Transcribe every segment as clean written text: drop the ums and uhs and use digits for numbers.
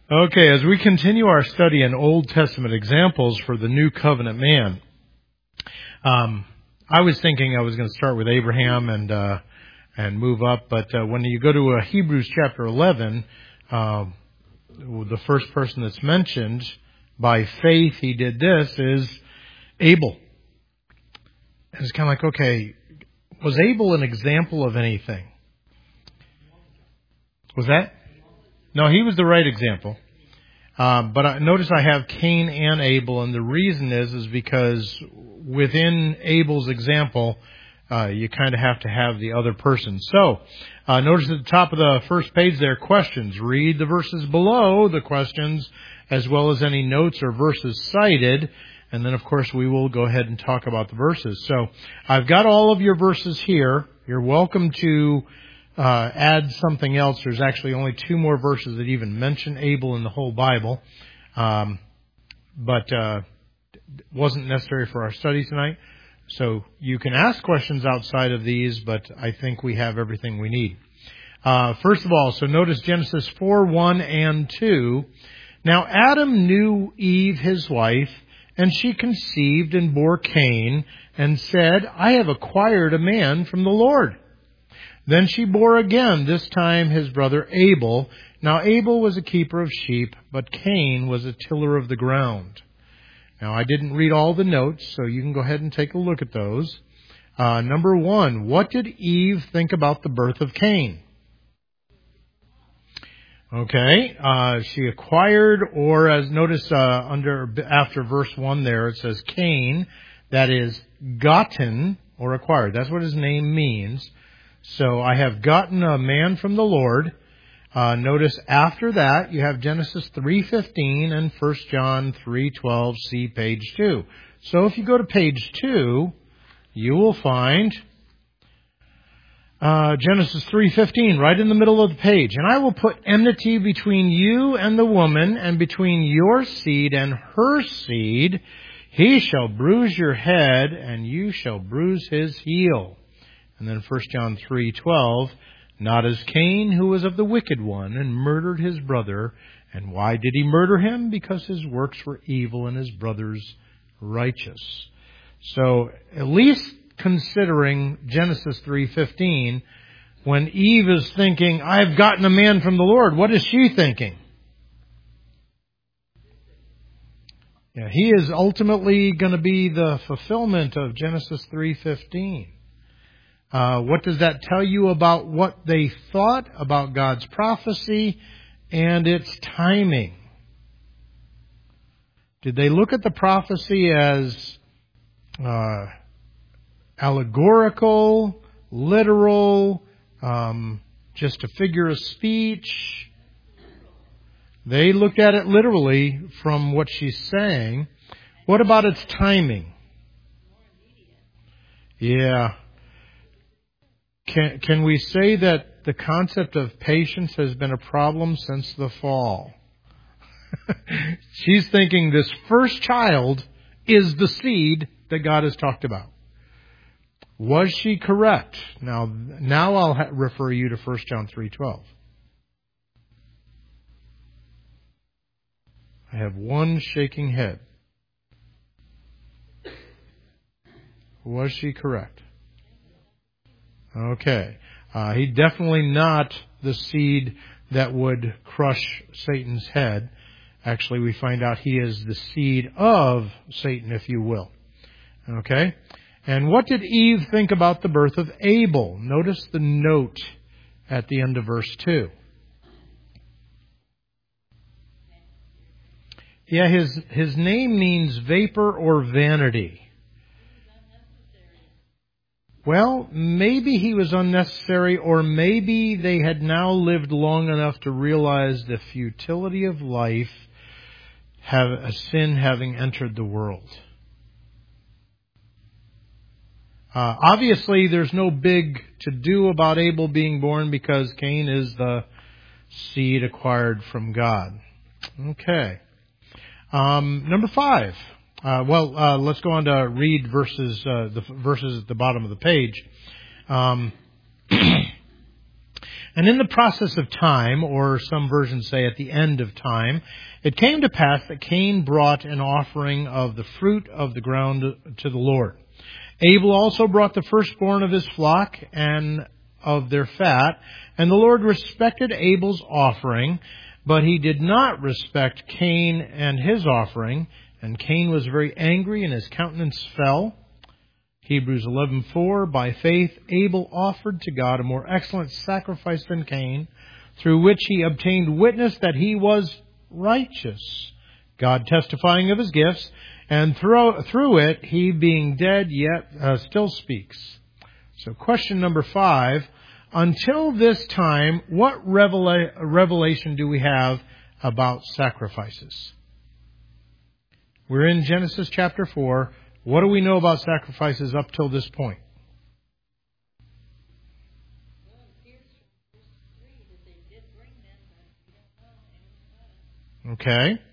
Okay, as we continue our study in Old Testament examples for the New Covenant man, I was thinking I was going to start with Abraham and move up, but when you go to Hebrews chapter 11, the first person that's mentioned, by faith he did this, is Abel. And it's kind of like, okay, was Abel an example of anything? Was that? No, he was the right example. But notice I have Cain and Abel, and the reason is because within Abel's example, you kind of have to have the other person. So, notice at the top of the first page there, questions. Read the verses below the questions, as well as any notes or verses cited. And then, of course, we will go ahead and talk about the verses. So, I've got all of your verses here. You're welcome to add something else. There's actually only 2 more verses that even mention Abel in the whole Bible. But wasn't necessary for our study tonight. So you can ask questions outside of these, but I think we have everything we need. First of all, so notice Genesis 4:1 and 2. Now Adam knew Eve his wife, and she conceived and bore Cain, and said, I have acquired a man from the Lord. Then she bore again, this time his brother Abel. Now Abel was a keeper of sheep, but Cain was a tiller of the ground. Now I didn't read all the notes, so you can go ahead and take a look at those. Number 1, what did Eve think about the birth of Cain? Okay, she acquired, or as notice after verse 1 there, it says Cain, that is gotten or acquired. That's what his name means. So I have gotten a man from the Lord. Notice after that you have Genesis 3:15 and 1 John 3:12. See page 2. So if you go to page 2, you will find Genesis 3:15 right in the middle of the page. And I will put enmity between you and the woman, and between your seed and her seed. He shall bruise your head, and you shall bruise his heel. And then 1 John 3:12, not as Cain, who was of the wicked one, and murdered his brother. And why did he murder him? Because his works were evil and his brother's righteous. So, at least considering Genesis 3:15, when Eve is thinking, I've gotten a man from the Lord, what is she thinking? Yeah, he is ultimately going to be the fulfillment of Genesis 3:15. What does that tell you about what they thought about God's prophecy and its timing? Did they look at the prophecy as allegorical, literal, just a figure of speech? They looked at it literally from what she's saying. What about its timing? Yeah. Can we say that the concept of patience has been a problem since the fall? She's thinking this first child is the seed that God has talked about. Was she correct? Now I'll refer you to 1 John 3:12. I have one shaking head. Was she correct? Okay. He definitely not the seed that would crush Satan's head. Actually, we find out he is the seed of Satan, if you will. Okay? And what did Eve think about the birth of Abel? Notice the note at the end of verse 2. Yeah, his name means vapor or vanity. Well, maybe he was unnecessary, or maybe they had now lived long enough to realize the futility of life, have a sin having entered the world. Obviously, there's no big to-do about Abel being born because Cain is the seed acquired from God. Okay. Number 5. Let's go on to read the verses at the bottom of the page. And And in the process of time, or some versions say at the end of time, it came to pass that Cain brought an offering of the fruit of the ground to the Lord. Abel also brought the firstborn of his flock and of their fat, and the Lord respected Abel's offering, but he did not respect Cain and his offering, and Cain was very angry and his countenance fell. Hebrews 11:4, by faith Abel offered to God a more excellent sacrifice than Cain, through which he obtained witness that he was righteous, God testifying of his gifts, and through it he being dead yet still speaks. So question number 5, until this time, what revelation do we have about sacrifices? We're in Genesis chapter 4. What do we know about sacrifices up till this point? Well, it appears from verse 3 that they did bring them, but we don't know any about it. Okay.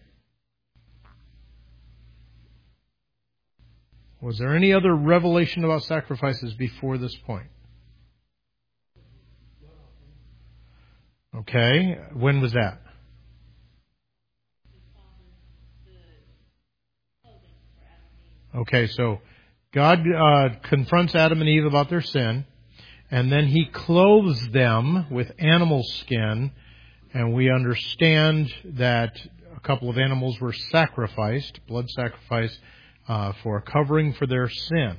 Was there any other revelation about sacrifices before this point? Okay. When was that? Okay, so God confronts Adam and Eve about their sin, and then He clothes them with animal skin, and we understand that a couple of animals were sacrificed, blood sacrifice, for a covering for their sin.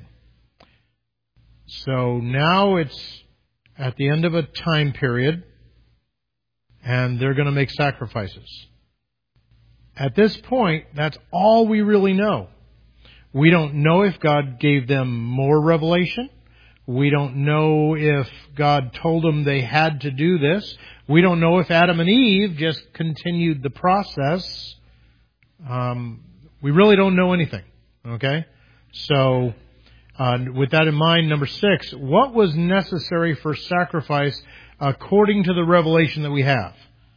So now it's at the end of a time period, and they're going to make sacrifices. At this point, that's all we really know. We don't know if God gave them more revelation. We don't know if God told them they had to do this. We don't know if Adam and Eve just continued the process. We really don't know anything. Okay? So, with that in mind, number 6, what was necessary for sacrifice according to the revelation that we have?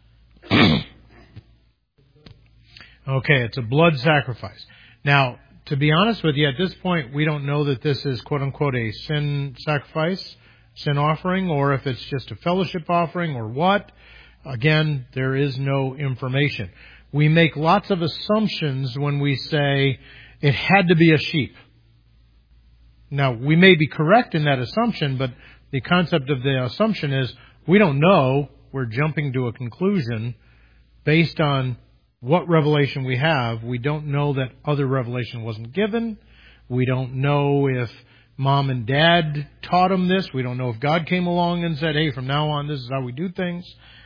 Okay, it's a blood sacrifice. Now, to be honest with you, at this point, we don't know that this is, quote-unquote, a sin sacrifice, sin offering, or if it's just a fellowship offering, or what. Again, there is no information. We make lots of assumptions when we say it had to be a sheep. Now, we may be correct in that assumption, but the concept of the assumption is we don't know. We're jumping to a conclusion based on what revelation we have. We don't know that other revelation wasn't given. We don't know if mom and dad taught them this. We don't know if God came along and said, hey, from now on, this is how we do things.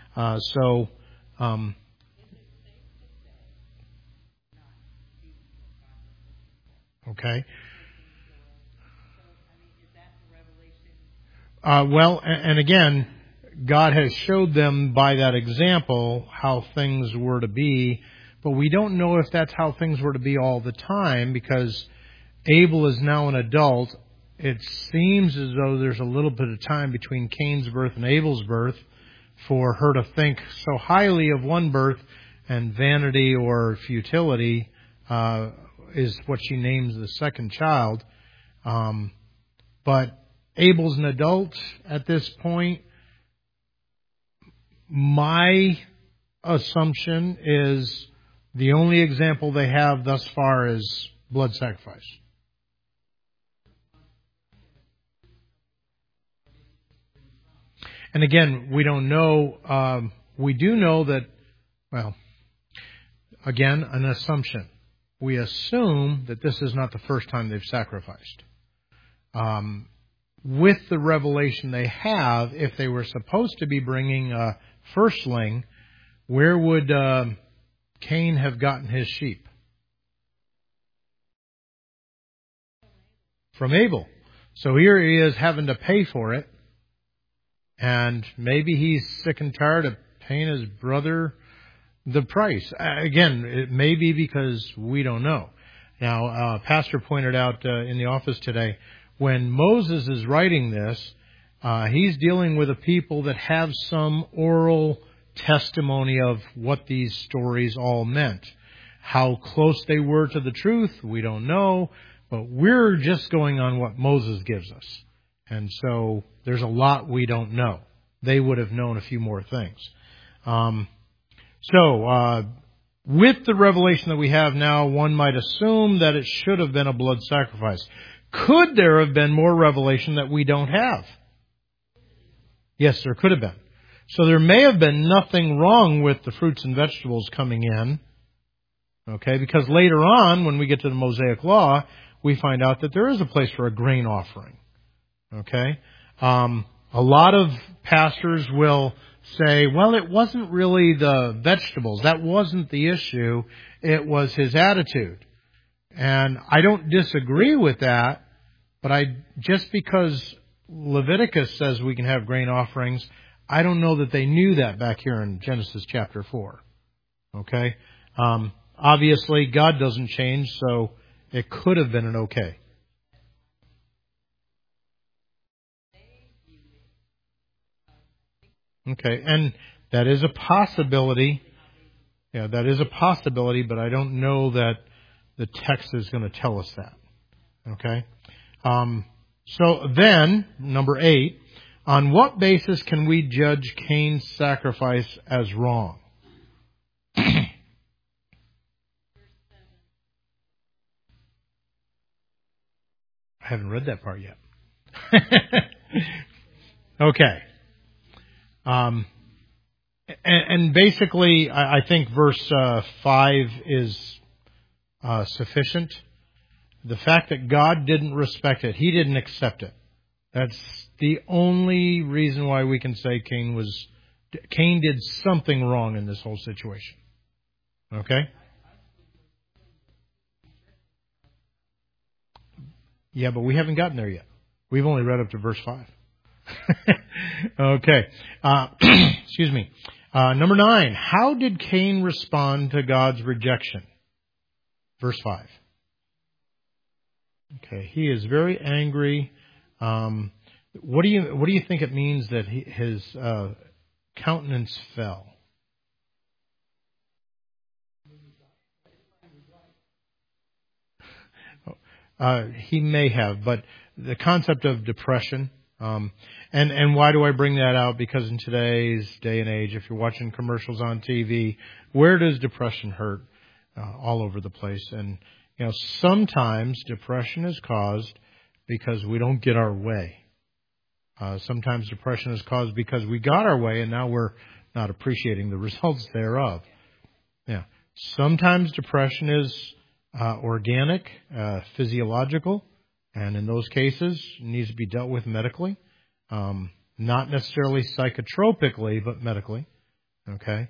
Okay. Well, and again, God has showed them by that example how things were to be, but we don't know if that's how things were to be all the time, because Abel is now an adult. It seems as though there's a little bit of time between Cain's birth and Abel's birth for her to think so highly of one birth, and vanity or futility is what she names the second child. But Abel's an adult at this point. My assumption is the only example they have thus far is blood sacrifice. And again, we don't know. We do know that, well, again, an assumption. We assume that this is not the first time they've sacrificed. With the revelation they have, if they were supposed to be bringing a firstling, where would Cain have gotten his sheep? From Abel. So here he is having to pay for it. And maybe he's sick and tired of paying his brother the price. Again, it may be because we don't know. Now, Pastor pointed out in the office today, when Moses is writing this, he's dealing with a people that have some oral testimony of what these stories all meant. How close they were to the truth, we don't know, but we're just going on what Moses gives us. And so there's a lot we don't know. they would have known a few more things. With the revelation that we have now, one might assume that it should have been a blood sacrifice. Could there have been more revelation that we don't have? Yes, there could have been. So there may have been nothing wrong with the fruits and vegetables coming in. Okay, because later on, when we get to the Mosaic Law, we find out that there is a place for a grain offering. Okay? A lot of pastors will say, well, it wasn't really the vegetables. That wasn't the issue. It was his attitude. And I don't disagree with that, but just because Leviticus says we can have grain offerings, I don't know that they knew that back here in Genesis chapter 4. Okay? Obviously, God doesn't change, so it could have been an okay. Okay, and that is a possibility. Yeah, that is a possibility, but I don't know that the text is going to tell us that. Okay? So then, number 8, on what basis can we judge Cain's sacrifice as wrong? I haven't read that part yet. Okay. And basically, I think verse 5 is sufficient. The fact that God didn't respect it, He didn't accept it. That's the only reason why we can say Cain did something wrong in this whole situation. Okay? Yeah, but we haven't gotten there yet. We've only read up to verse 5. Okay. Excuse me. Number 9. How did Cain respond to God's rejection? Verse 5. Okay. He is very angry. What do you think it means that his countenance fell? He may have, but the concept of depression. And why do I bring that out? Because in today's day and age, if you're watching commercials on TV, where does depression hurt? All over the place. And, sometimes depression is caused because we don't get our way. Sometimes depression is caused because we got our way and now we're not appreciating the results thereof. Yeah. Sometimes depression is organic, physiological. And in those cases, it needs to be dealt with medically. Not necessarily psychotropically, but medically. Okay?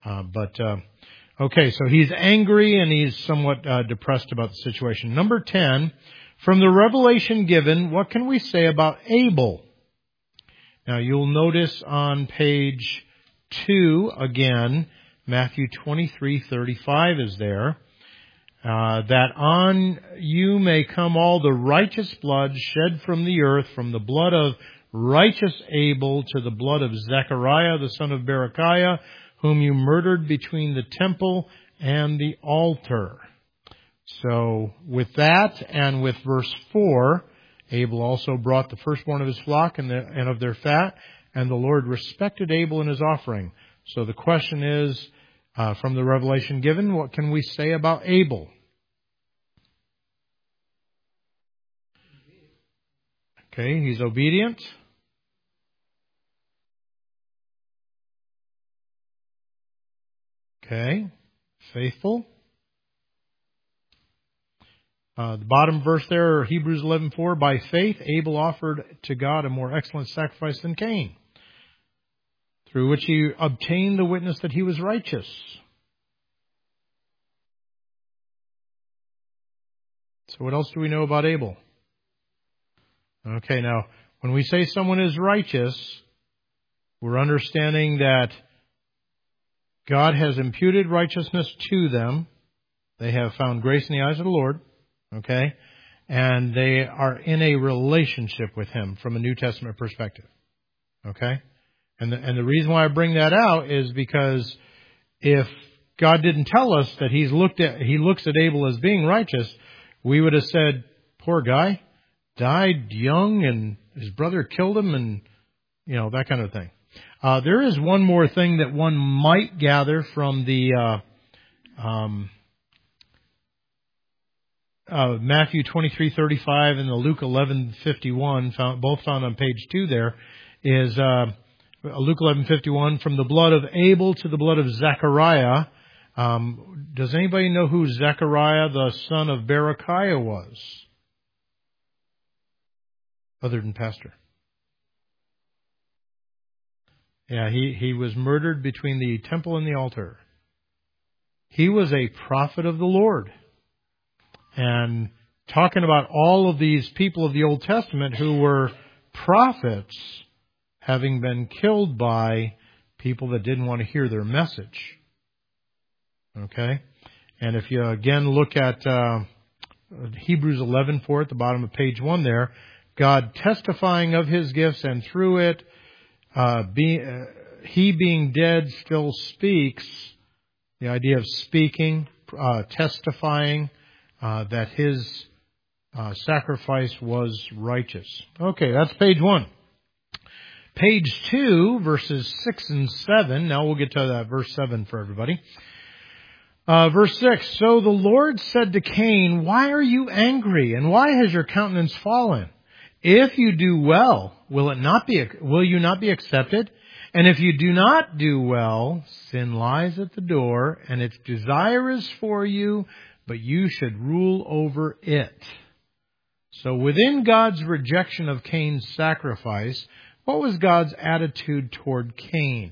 Okay, so he's angry and he's somewhat depressed about the situation. Number 10, from the revelation given, what can we say about Abel? Now, you'll notice on page 2, again, Matthew 23:35 is there. That on you may come all the righteous blood shed from the earth, from the blood of righteous Abel to the blood of Zechariah, the son of Berechiah, whom you murdered between the temple and the altar. So with that and with verse 4, Abel also brought the firstborn of his flock and of their fat, and the Lord respected Abel in his offering. So the question is, from the revelation given, what can we say about Abel? Okay, he's obedient. Okay, faithful. The bottom verse there, Hebrews 11:4, by faith Abel offered to God a more excellent sacrifice than Cain, through which he obtained the witness that he was righteous. So what else do we know about Abel? Okay, now, when we say someone is righteous, we're understanding that God has imputed righteousness to them. They have found grace in the eyes of the Lord. Okay? And they are in a relationship with Him from a New Testament perspective. Okay? And the reason why I bring that out is because if God didn't tell us that He looks at Abel as being righteous, we would have said, poor guy, died young and his brother killed him and, that kind of thing. There is one more thing that one might gather from the Matthew 23:35 and the Luke 11:51, both found on page 2 there, is Luke 11:51, from the blood of Abel to the blood of Zechariah. Does anybody know who Zechariah, the son of Berechiah, was? Other than Pastor. Yeah, he was murdered between the temple and the altar. He was a prophet of the Lord. And talking about all of these people of the Old Testament who were prophets having been killed by people that didn't want to hear their message. Okay? And if you again look at Hebrews 11:4 at the bottom of page 1 there, God testifying of His gifts, and through it, He being dead still speaks. The idea of speaking, testifying that His sacrifice was righteous. Okay, that's page 1. Page 2, verses 6 and 7. Now we'll get to that verse 7 for everybody. Verse 6, so the Lord said to Cain, why are you angry, and why has your countenance fallen? If you do well, will you not be accepted? And if you do not do well, sin lies at the door, and its desire is for you, but you should rule over it. So within God's rejection of Cain's sacrifice, what was God's attitude toward Cain?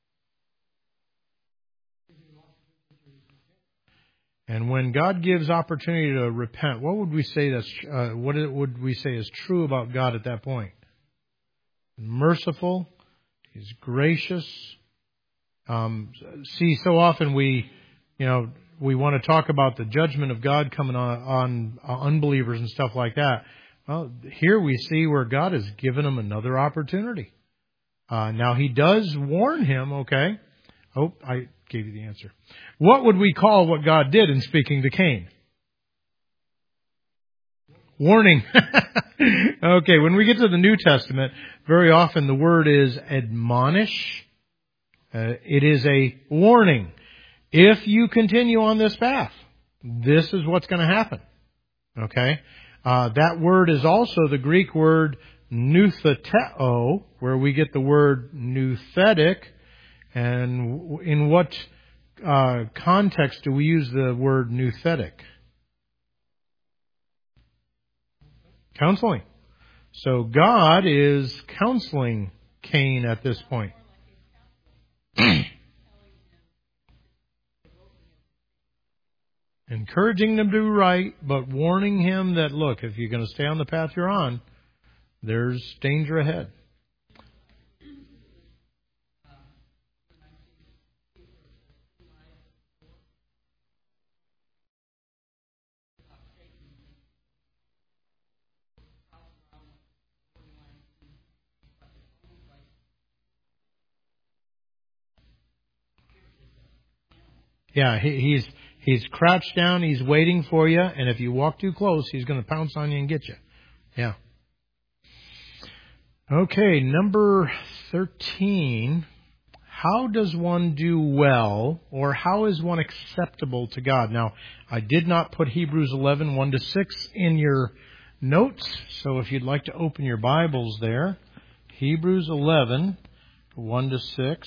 And when God gives opportunity to repent, what would we say is true about God at that point? Merciful. He's gracious. So often we want to talk about the judgment of God coming on unbelievers and stuff like that. Well, here we see where God has given him another opportunity. Now He does warn him, okay? Oh, I gave you the answer. What would we call what God did in speaking to Cain? Warning. Okay, when we get to the New Testament, very often the word is admonish. It is a warning. If you continue on this path, this is what's going to happen. Okay? That word is also the Greek word noutheteo, where we get the word nouthetic. And in what context do we use the word nouthetic? Counseling. So God is counseling Cain at this point. Encouraging him to do right, but warning him that, look, if you're going to stay on the path you're on, there's danger ahead. Yeah, he's crouched down, he's waiting for you, and if you walk too close, he's going to pounce on you and get you. Yeah. Okay, number 13. How does one do well, or how is one acceptable to God? Now, I did not put Hebrews 11, 1-6 in your notes, so if you'd like to open your Bibles there, Hebrews 11, 1-6.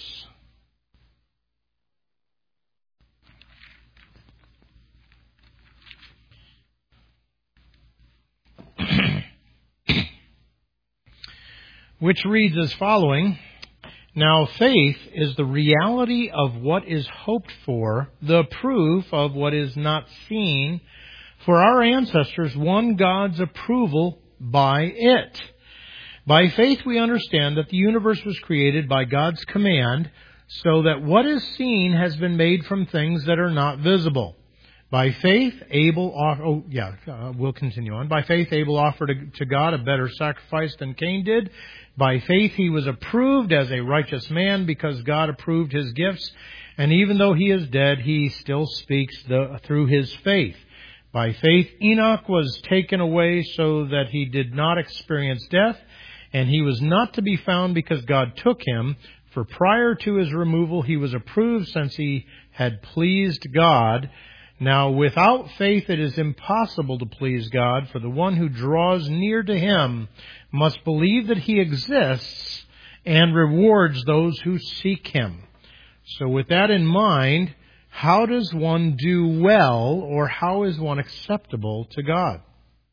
Which reads as following, now faith is the reality of what is hoped for, the proof of what is not seen. For our ancestors won God's approval by it. By faith we understand that the universe was created by God's command, so that what is seen has been made from things that are not visible. By faith, we'll continue on. By faith, Abel offered to God a better sacrifice than Cain did. By faith, he was approved as a righteous man because God approved his gifts. And even though he is dead, he still speaks through his faith. By faith, Enoch was taken away so that he did not experience death. And he was not to be found because God took him. For prior to his removal, he was approved since he had pleased God. Now, without faith, it is impossible to please God, for the one who draws near to him must believe that he exists and rewards those who seek him. So with that in mind, how does one do well, or how is one acceptable to God?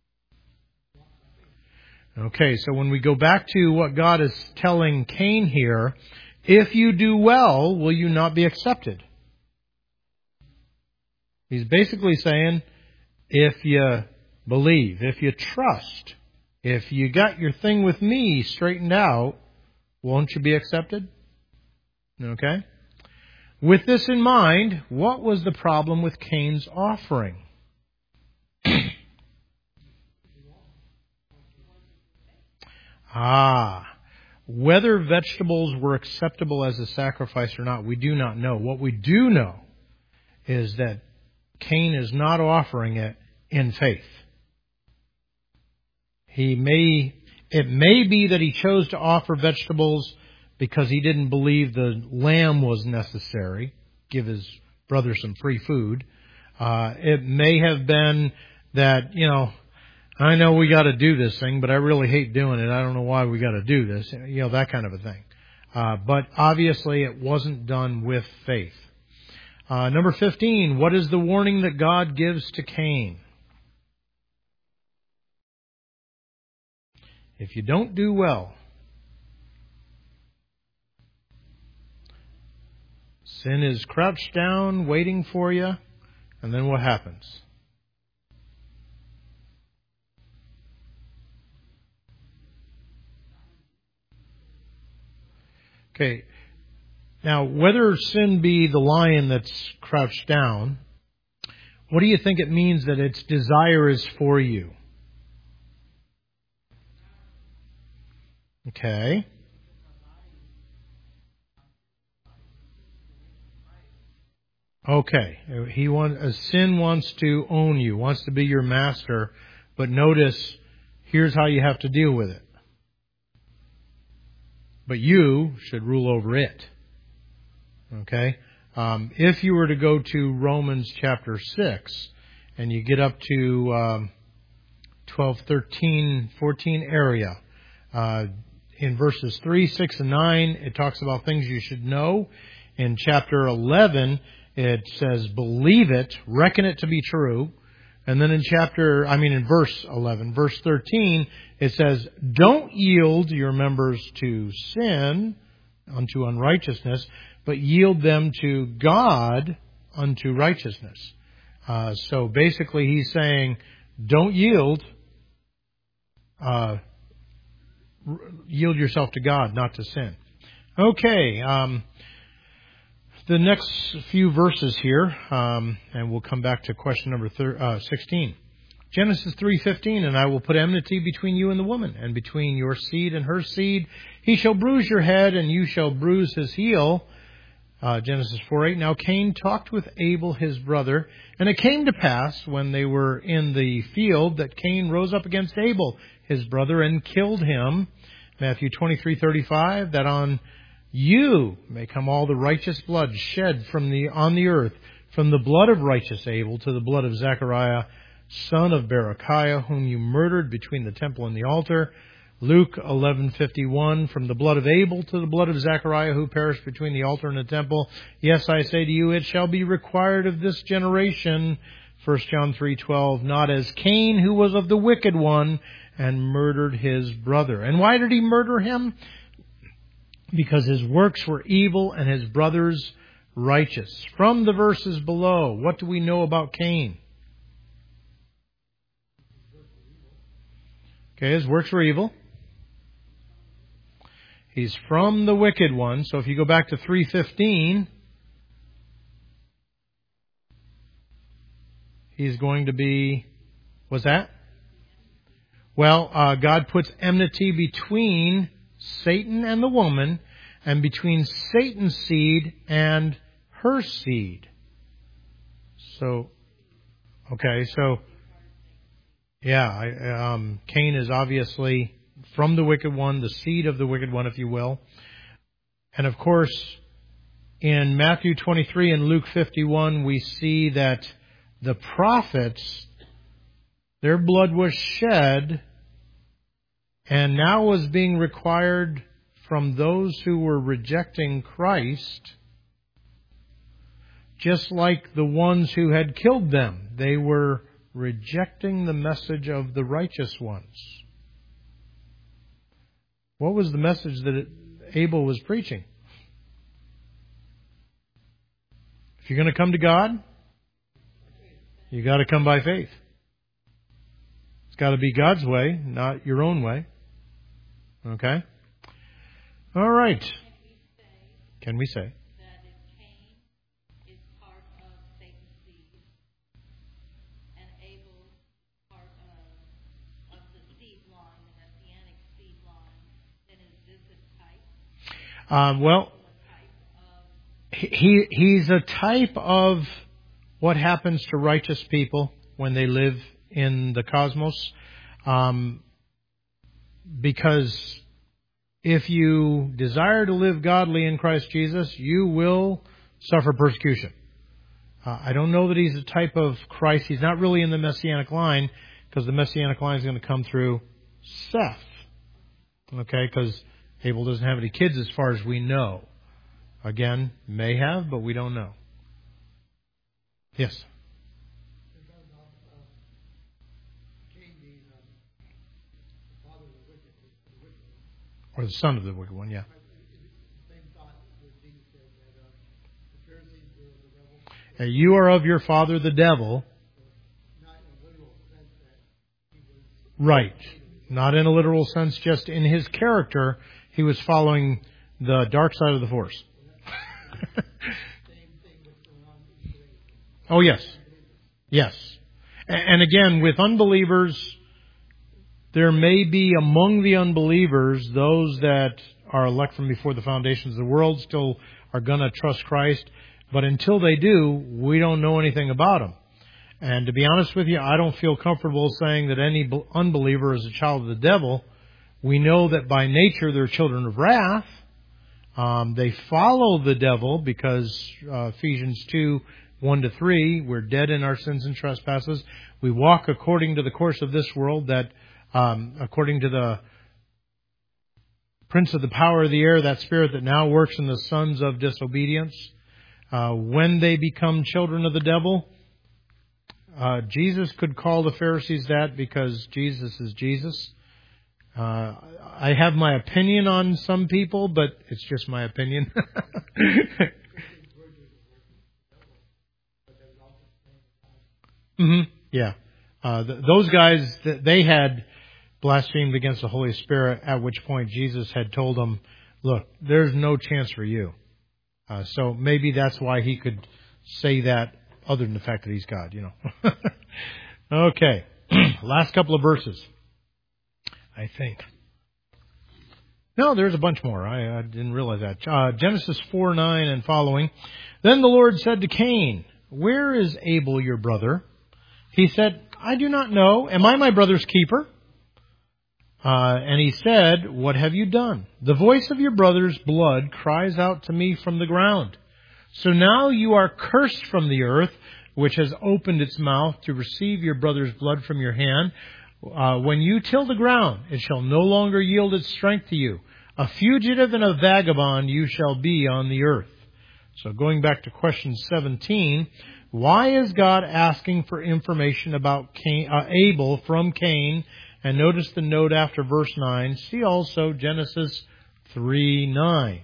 Okay, so when we go back to what God is telling Cain here, if you do well, will you not be accepted? He's basically saying, if you believe, if you trust, if you got your thing with me straightened out, won't you be accepted? Okay? With this in mind, what was the problem with Cain's offering? Whether vegetables were acceptable as a sacrifice or not, we do not know. What we do know is that Cain is not offering it in faith. It may be that he chose to offer vegetables because he didn't believe the lamb was necessary, give his brother some free food. It may have been that, I know we got to do this thing, but I really hate doing it. I don't know why we got to do this. That kind of a thing. But obviously it wasn't done with faith. Number 15, what is the warning that God gives to Cain? If you don't do well, sin is crouched down, waiting for you, and then what happens? Okay, now whether sin be the lion that's crouched down, what do you think it means that its desire is for you? Okay. Okay. Sin wants to own you, wants to be your master, but notice, here's how you have to deal with it. But you should rule over it. Okay? If you were to go to Romans chapter 6, and you get up to 12, 13, 14 area, in verses 3, 6, and 9, it talks about things you should know. In chapter 11, it says, believe it, reckon it to be true. And then in verse 11, verse 13, it says, don't yield your members to sin, unto unrighteousness, but yield them to God unto righteousness. So basically he's saying, don't yield, yield yourself to God, not to sin. Okay, the next few verses here, and we'll come back to question number 16. Genesis 3:15, and I will put enmity between you and the woman, and between your seed and her seed. He shall bruise your head, and you shall bruise his heel. Genesis 4:8. Now Cain talked with Abel his brother, and it came to pass, when they were in the field, that Cain rose up against Abel his brother, and killed him. Matthew 23:35, that on you may come all the righteous blood shed on the earth, from the blood of righteous Abel to the blood of Zechariah, son of Berechiah, whom you murdered between the temple and the altar. Luke 11:51, from the blood of Abel to the blood of Zechariah, who perished between the altar and the temple. Yes, I say to you, it shall be required of this generation. 1 John 3:12, not as Cain, who was of the wicked one, and murdered his brother. And why did he murder him? Because his works were evil and his brother's righteous. From the verses below, what do we know about Cain? Okay, his works were evil. He's from the wicked one. So if you go back to 3:15, he's going to be, what's that? Well, God puts enmity between Satan and the woman, and between Satan's seed and her seed. So, okay, so, yeah, Cain is obviously from the wicked one, the seed of the wicked one, if you will. And of course, in Matthew 23 and Luke 51, we see that the prophets, their blood was shed and now was being required from those who were rejecting Christ, just like the ones who had killed them. They were rejecting the message of the righteous ones. What was the message that Abel was preaching? If you're going to come to God, you got to come by faith. It's got to be God's way, not your own way. Okay? All right. Can we say that if Cain is part of Satan's seed and Abel part of the seed line, the messianic seed line, then is this a type? well, A type of he's a type of what happens to righteous people when they live in the cosmos. Because if you desire to live godly in Christ Jesus, you will suffer persecution. I don't know that he's a type of Christ. He's not really in the Messianic line, because the Messianic line is going to come through Seth. Okay, because Abel doesn't have any kids as far as we know. Again, may have, but we don't know. Yes? Or the son of the wicked one, yeah. You are of your father the devil. Right. Not in a literal sense, just in his character, he was following the dark side of the force. Oh, yes. Yes. And again, with unbelievers, there may be among the unbelievers those that are elect from before the foundations of the world, still are going to trust Christ. But until they do, we don't know anything about them. And to be honest with you, I don't feel comfortable saying that any unbeliever is a child of the devil. We know that by nature they're children of wrath. They follow the devil because Ephesians 2, 1-3, we're dead in our sins and trespasses. We walk according to the course of this world, that according to the prince of the power of the air, that spirit that now works in the sons of disobedience. When they become children of the devil, Jesus could call the Pharisees that because Jesus is Jesus. I have my opinion on some people, but it's just my opinion. Yeah. Those guys, they had blasphemed against the Holy Spirit, at which point Jesus had told them, look, there's no chance for you. So maybe that's why he could say that, other than the fact that he's God, you know. Okay. Last couple of verses, I think. No, there's a bunch more. I didn't realize that. Genesis 4:9 and following. Then the Lord said to Cain, where is Abel your brother? He said, I do not know. Am I my brother's keeper? And he said, what have you done? The voice of your brother's blood cries out to me from the ground. So now you are cursed from the earth, which has opened its mouth to receive your brother's blood from your hand. When you till the ground, it shall no longer yield its strength to you. A fugitive and a vagabond you shall be on the earth. So going back to question 17, why is God asking for information about Abel from Cain? And notice the note after verse 9. See also Genesis 3:9.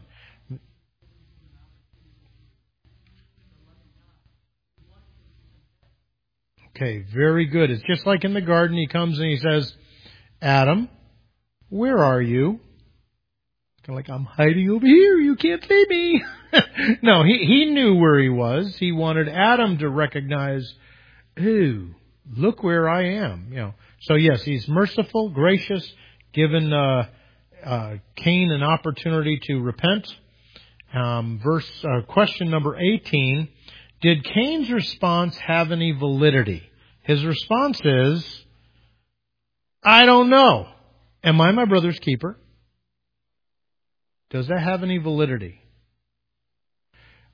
Okay, very good. It's just like in the garden. He comes and he says, Adam, where are you? Kind of like, I'm hiding over here. You can't see me. No, he knew where he was. He wanted Adam to recognize, ooh, look where I am. You know. So yes, he's merciful, gracious, given Cain an opportunity to repent. Question number 18. Did Cain's response have any validity? His response is, I don't know. Am I my brother's keeper? Does that have any validity?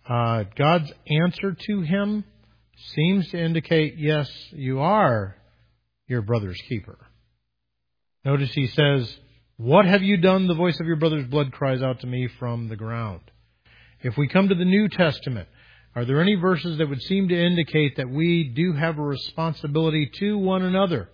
God's answer to him seems to indicate, yes, you are your brother's keeper. Notice he says, "What have you done? The voice of your brother's blood cries out to me from the ground." If we come to the New Testament, are there any verses that would seem to indicate that we do have a responsibility to one another?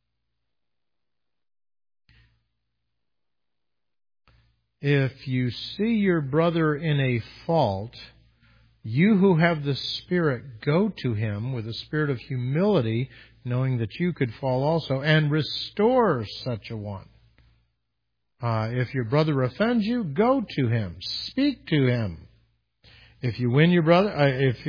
If you see your brother in a fault, you who have the Spirit, go to him with a spirit of humility, knowing that you could fall also, and restore such a one. If your brother offends you, go to him. Speak to him. If you win your brother, if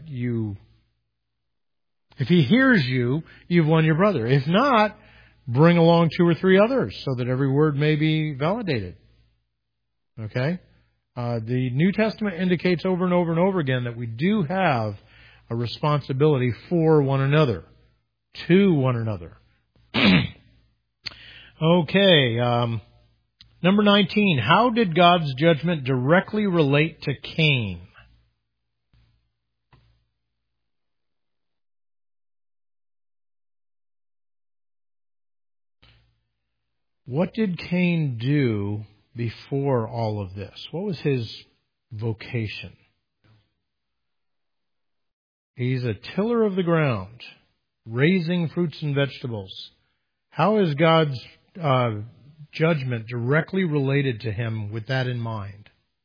he hears you, you've won your brother. If not, bring along 2 or 3 others so that every word may be validated. Okay? The New Testament indicates over and over and over again that we do have a responsibility for one another, to one another. Okay, number 19. How did God's judgment directly relate to Cain? What did Cain do before all of this? What was his vocation? He's a tiller of the ground, raising fruits and vegetables. How is God's judgment directly related to him with that in mind?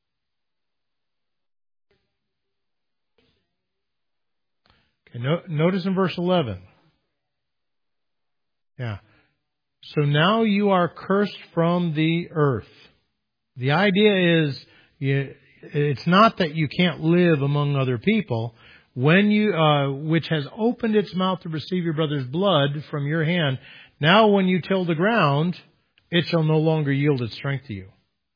Okay, notice in verse 11. Yeah. So now you are cursed from the earth. The idea is, it's not that you can't live among other people. When you, which has opened its mouth to receive your brother's blood from your hand, now when you till the ground, it shall no longer yield its strength to you.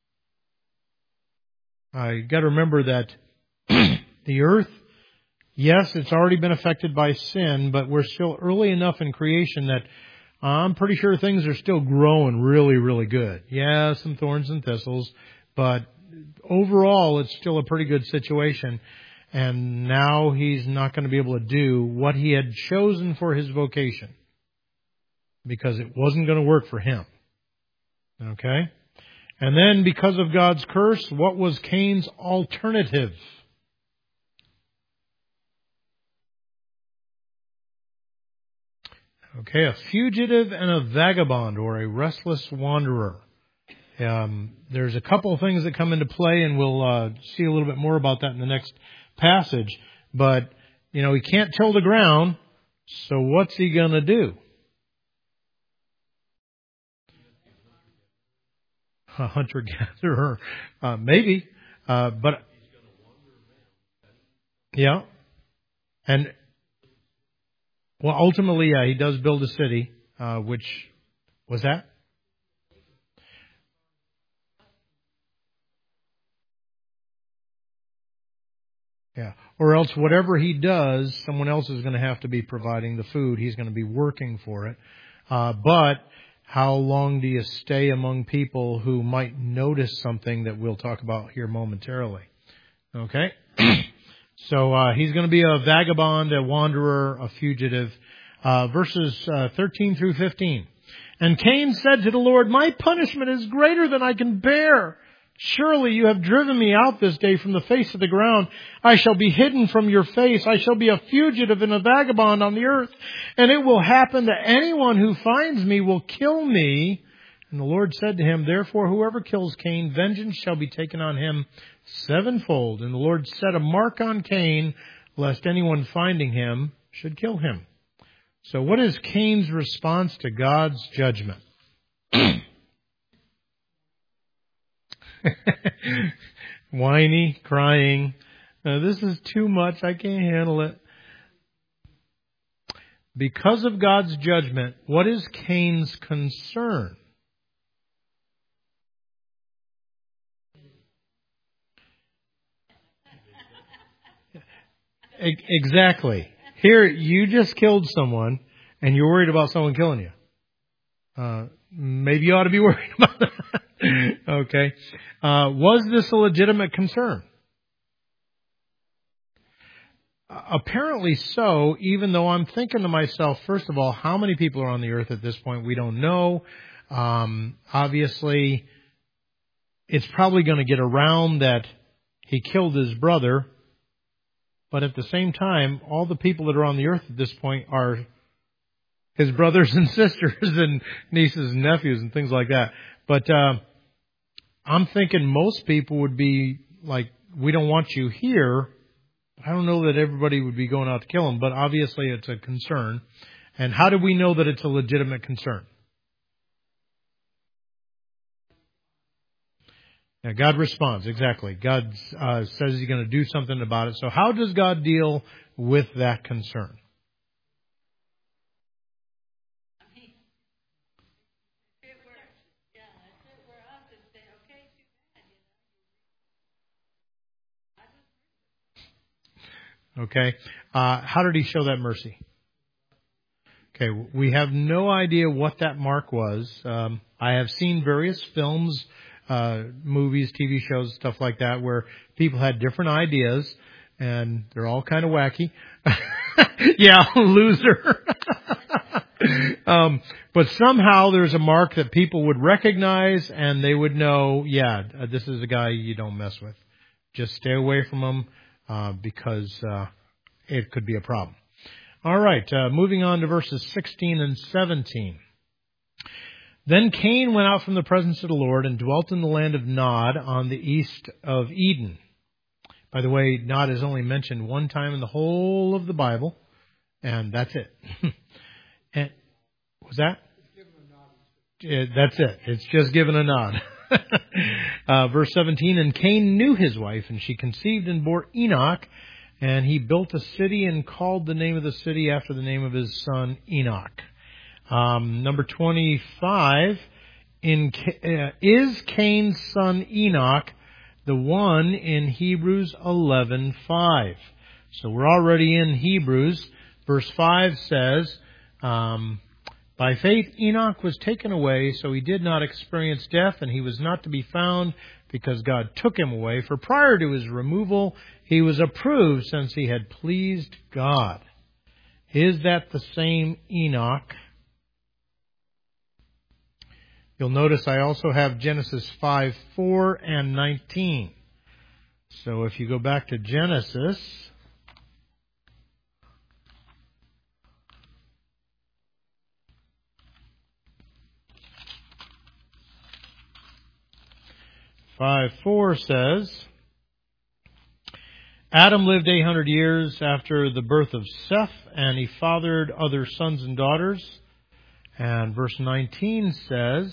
You got to remember that the earth, yes, it's already been affected by sin, but we're still early enough in creation that I'm pretty sure things are still growing really, really good. Yeah, some thorns and thistles, but overall it's still a pretty good situation. And now he's not going to be able to do what he had chosen for his vocation because it wasn't going to work for him. Okay? And then because of God's curse, what was Cain's alternative? Okay, a fugitive and a vagabond, or a restless wanderer. There's a couple of things that come into play, and we'll see a little bit more about that in the next passage. But, he can't till the ground, so what's he going to do? A hunter-gatherer, maybe, but yeah, and well, ultimately, he does build a city, which was that? Yeah. Or else whatever he does, someone else is going to have to be providing the food. He's going to be working for it. But how long do you stay among people who might notice something that we'll talk about here momentarily? Okay? So he's going to be a vagabond, a wanderer, a fugitive. Verses 13 through 15. And Cain said to the Lord, "My punishment is greater than I can bear. Surely you have driven me out this day from the face of the ground. I shall be hidden from your face. I shall be a fugitive and a vagabond on the earth. And it will happen that anyone who finds me will kill me." And the Lord said to him, "Therefore whoever kills Cain, vengeance shall be taken on him sevenfold." And the Lord set a mark on Cain, lest anyone finding him should kill him. So what is Cain's response to God's judgment? Whiny, crying. This is too much. I can't handle it. Because of God's judgment, what is Cain's concern? Exactly. Here, you just killed someone, and you're worried about someone killing you. Maybe you ought to be worried about that. Okay. Was this a legitimate concern? apparently so, even though I'm thinking to myself, first of all, how many people are on the earth at this point? We don't know. Obviously, it's probably going to get around that he killed his brother, but at the same time, all the people that are on the earth at this point are his brothers and sisters and nieces and nephews and things like that. But I'm thinking most people would be like, we don't want you here. I don't know that everybody would be going out to kill him, but obviously it's a concern. And how do we know that it's a legitimate concern? Now, God responds, exactly. God says He's going to do something about it. So how does God deal with that concern? Okay. How did He show that mercy? Okay, we have no idea what that mark was. I have seen various films, movies, TV shows, stuff like that, where people had different ideas, and they're all kind of wacky. Yeah, loser. But somehow there's a mark that people would recognize, and they would know, yeah, this is a guy you don't mess with. Just stay away from him, because it could be a problem. All right, moving on to verses 16 and 17. Then Cain went out from the presence of the Lord and dwelt in the land of Nod on the east of Eden. By the way, Nod is only mentioned one time in the whole of the Bible, and that's it. And, was that? That's it. It's just given a nod. Verse 17, and Cain knew his wife, and she conceived and bore Enoch, and he built a city and called the name of the city after the name of his son Enoch. Number 25, is Cain's son Enoch the one in Hebrews 11:5? So we're already in Hebrews. Verse 5 says, by faith Enoch was taken away, so he did not experience death, and he was not to be found because God took him away. For prior to his removal, he was approved since he had pleased God. Is that the same Enoch? You'll notice I also have Genesis 5:4 and 19. So if you go back to Genesis, Five 4 says, Adam lived 800 years after the birth of Seth, and he fathered other sons and daughters. And verse 19 says,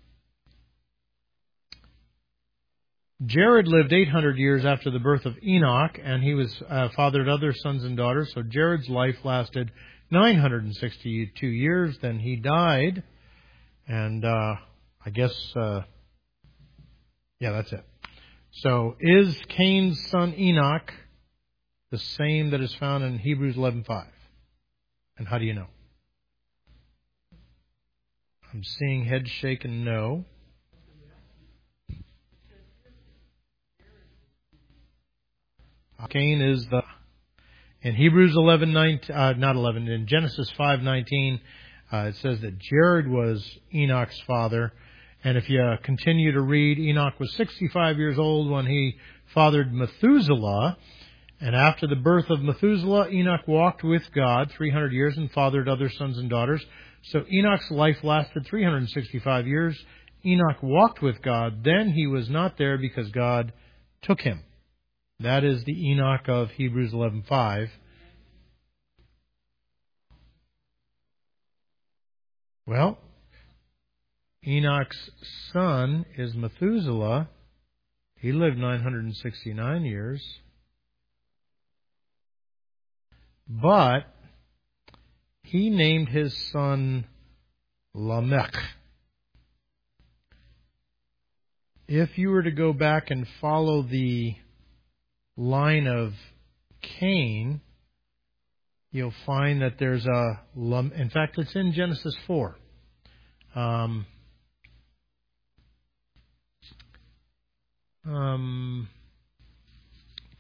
Jared lived 800 years after the birth of Enoch, and he was fathered other sons and daughters. So Jared's life lasted 962 years. Then he died, and I guess, yeah, that's it. So is Cain's son Enoch the same that is found in Hebrews 11:5? And how do you know? I'm seeing heads shaking no. Cain is in Hebrews 11:19, in Genesis 5:19, it says that Jared was Enoch's father. And if you continue to read, Enoch was 65 years old when he fathered Methuselah. And after the birth of Methuselah, Enoch walked with God 300 years and fathered other sons and daughters. So Enoch's life lasted 365 years. Enoch walked with God. Then he was not there because God took him. That is the Enoch of Hebrews 11:5. Well, Enoch's son is Methuselah. He lived 969 years. But he named his son Lamech. If you were to go back and follow the line of Cain, you'll find that there's in fact, it's in Genesis 4.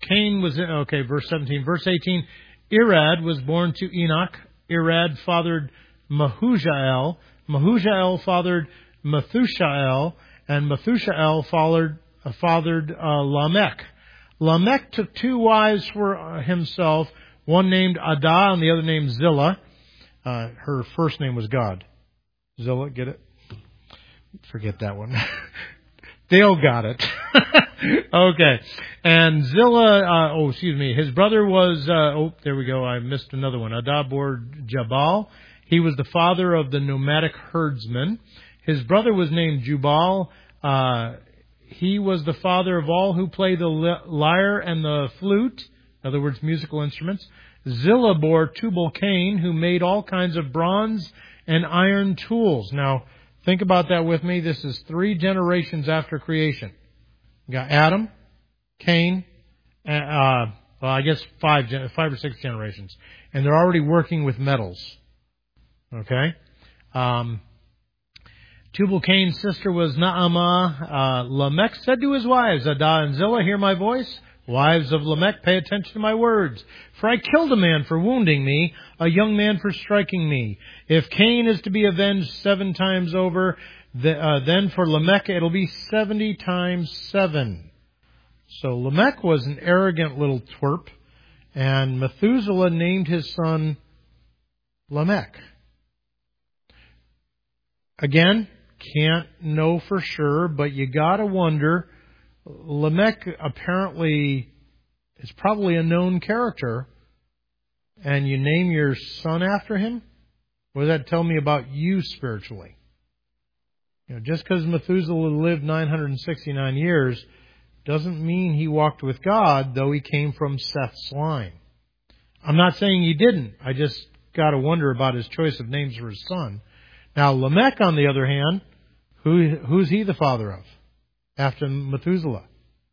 Cain was, okay, verse 17. Verse 18, Irad was born to Enoch. Irad fathered Mehujael. Mehujael fathered Methushael. And Methushael fathered Lamech. Lamech took 2 wives for himself, one named Adah and the other named Zillah. Her first name was God. Zillah, get it? Forget that one. Dale got it. Okay. And Zillah, his brother was, there we go, I missed another one. Adah bore Jabal. He was the father of the nomadic herdsmen. His brother was named Jubal. He was the father of all who play the lyre and the flute, in other words, musical instruments. Zillah bore Tubal-Cain, who made all kinds of bronze and iron tools. Now, think about that with me. This is 3 generations after creation. You got Adam, Cain, I guess 5 or 6 generations. And they're already working with metals. Okay? Tubal-Cain's sister was Naamah. Lamech said to his wives, Adah and Zillah, hear my voice. Wives of Lamech, pay attention to my words. For I killed a man for wounding me, a young man for striking me. If Cain is to be avenged 7 times over, then for Lamech it'll be 70 times 7. So Lamech was an arrogant little twerp, and Methuselah named his son Lamech. Again, can't know for sure, but you gotta wonder. Lamech apparently is probably a known character, and you name your son after him? What does that tell me about you spiritually? Just because Methuselah lived 969 years doesn't mean he walked with God, though he came from Seth's line. I'm not saying he didn't. I just got to wonder about his choice of names for his son. Now, Lamech, on the other hand, who's he the father of? After Methuselah?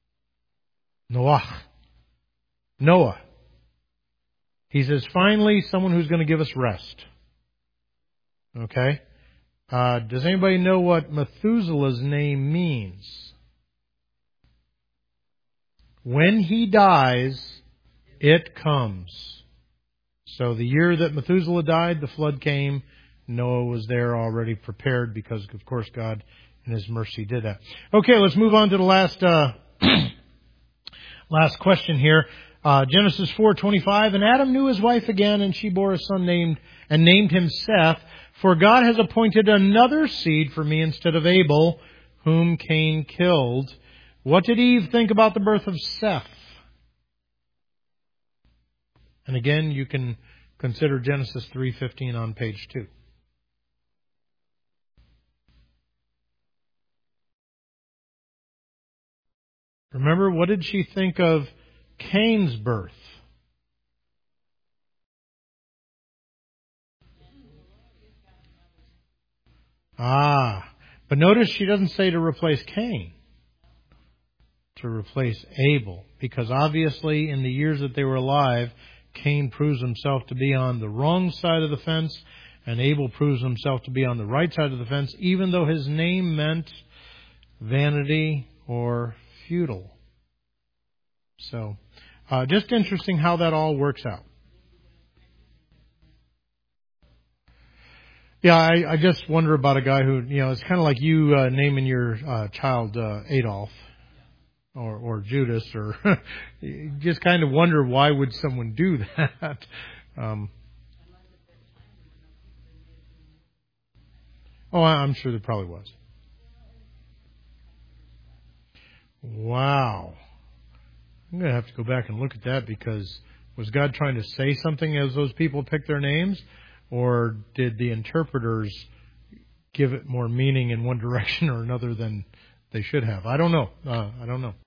Noah. He says, finally, someone who's going to give us rest. Okay? Does anybody know what Methuselah's name means? When he dies, it comes. So the year that Methuselah died, the flood came. Noah was there already prepared because, of course, God in His mercy did that. Okay, let's move on to the last question here. Genesis 4:25. And Adam knew his wife again, and she bore a son named him Seth. For God has appointed another seed for me instead of Abel, whom Cain killed. What did Eve think about the birth of Seth? And again, you can consider Genesis 3:15 on page 2. Remember, what did she think of Cain's birth? But notice she doesn't say to replace Cain, to replace Abel, because obviously in the years that they were alive, Cain proves himself to be on the wrong side of the fence, and Abel proves himself to be on the right side of the fence, even though his name meant vanity or futile. So, just interesting how that all works out. Yeah, I just wonder about a guy who, it's kind of like you naming your child Adolf or Judas, or you just kind of wonder, why would someone do that? I'm sure there probably was. Wow. I'm going to have to go back and look at that, because was God trying to say something as those people picked their names? Or did the interpreters give it more meaning in one direction or another than they should have? I don't know.